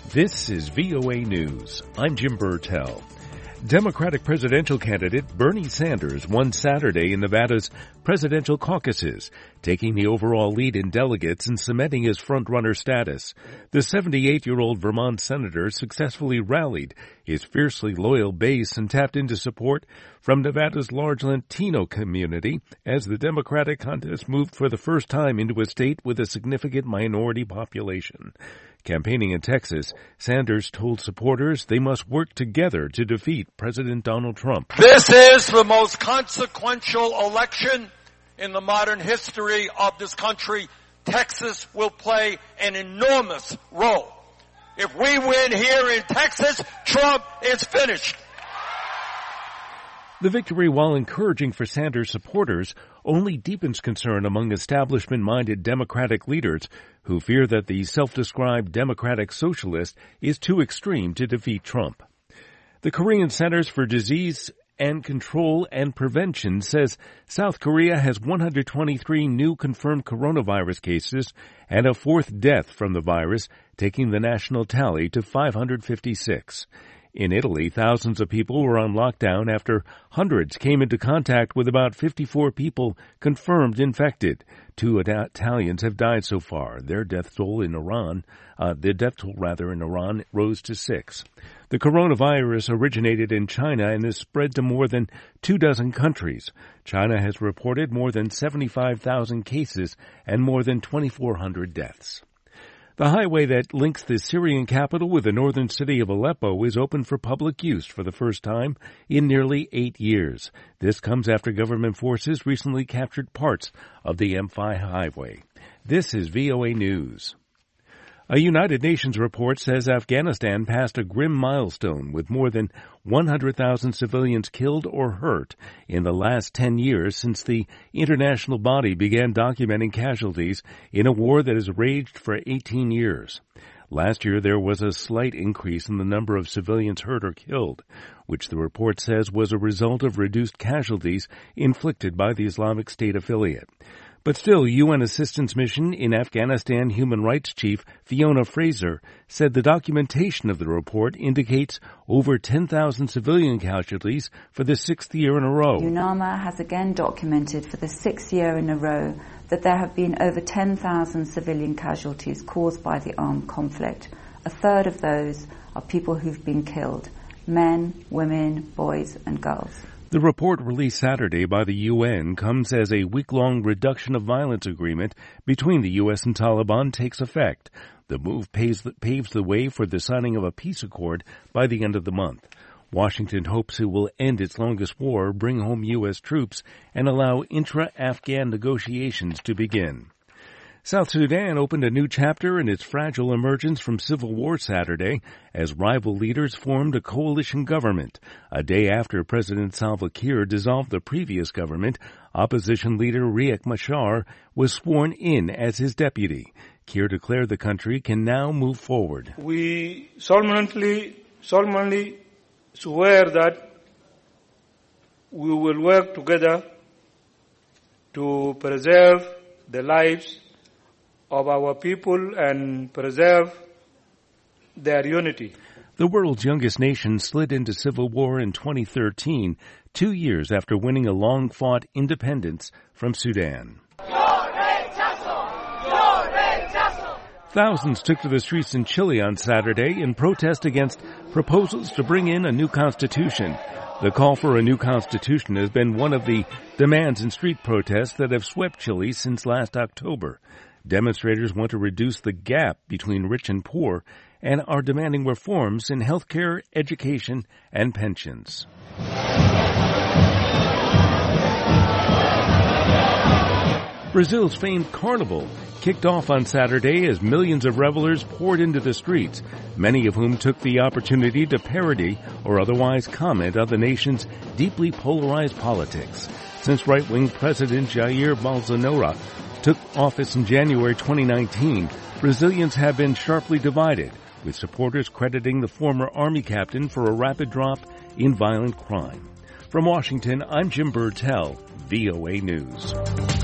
This is VOA News. I'm Jim Burtell. Democratic presidential candidate Bernie Sanders won Saturday in Nevada's presidential caucuses, taking the overall lead in delegates and cementing his frontrunner status. The 78-year-old Vermont senator successfully rallied his fiercely loyal base and tapped into support from Nevada's large Latino community as the Democratic contest moved for the first time into a state with a significant minority population. Campaigning in Texas, Sanders told supporters they must work together to defeat President Donald Trump. This is the most consequential election in the modern history of this country. Texas will play an enormous role. If we win here in Texas, Trump is finished. The victory, while encouraging for Sanders supporters, only deepens concern among establishment-minded Democratic leaders who fear that the self-described Democratic socialist is too extreme to defeat Trump. The Korean Centers for Disease and Control and Prevention says South Korea has 123 new confirmed coronavirus cases and a fourth death from the virus, taking the national tally to 556. In Italy, thousands of people were on lockdown after hundreds came into contact with about 54 people confirmed infected. 2 Italians have died so far. The death toll in Iran rose to 6. The coronavirus originated in China and has spread to more than 24 countries. China has reported more than 75,000 cases and more than 2,400 deaths. The highway that links the Syrian capital with the northern city of Aleppo is open for public use for the first time in nearly 8 years. This comes after government forces recently captured parts of the M5 highway. This is VOA News. A United Nations report says Afghanistan passed a grim milestone with more than 100,000 civilians killed or hurt in the last 10 years since the international body began documenting casualties in a war that has raged for 18 years. Last year, there was a slight increase in the number of civilians hurt or killed, which the report says was a result of reduced casualties inflicted by the Islamic State affiliate. But still, UN Assistance Mission in Afghanistan Human Rights Chief Fiona Fraser said the documentation of the report indicates over 10,000 civilian casualties for the 6th year in a row. UNAMA has again documented for the 6th year in a row that there have been over 10,000 civilian casualties caused by the armed conflict. A third of those are people who've been killed: men, women, boys and girls. The report released Saturday by the UN comes as a week-long reduction of violence agreement between the U.S. and Taliban takes effect. The move paves the way for the signing of a peace accord by the end of the month. Washington hopes it will end its longest war, bring home U.S. troops, and allow intra-Afghan negotiations to begin. South Sudan opened a new chapter in its fragile emergence from civil war Saturday as rival leaders formed a coalition government. A day after President Salva Kiir dissolved the previous government, opposition leader Riek Machar was sworn in as his deputy. Kiir declared the country can now move forward. We solemnly swear that we will work together to preserve the lives of our people and preserve their unity. The world's youngest nation slid into civil war in 2013, 2 years after winning a long-fought independence from Sudan. Thousands took to the streets in Chile on Saturday in protest against proposals to bring in a new constitution. The call for a new constitution has been one of the demands in street protests that have swept Chile since last October. Demonstrators want to reduce the gap between rich and poor and are demanding reforms in healthcare, education, and pensions. Brazil's famed Carnival kicked off on Saturday as millions of revelers poured into the streets, many of whom took the opportunity to parody or otherwise comment on the nation's deeply polarized politics. Since right-wing President Jair Bolsonaro took office in January 2019, Brazilians have been sharply divided, with supporters crediting the former Army captain for a rapid drop in violent crime. From Washington, I'm Jim Burtell, VOA News.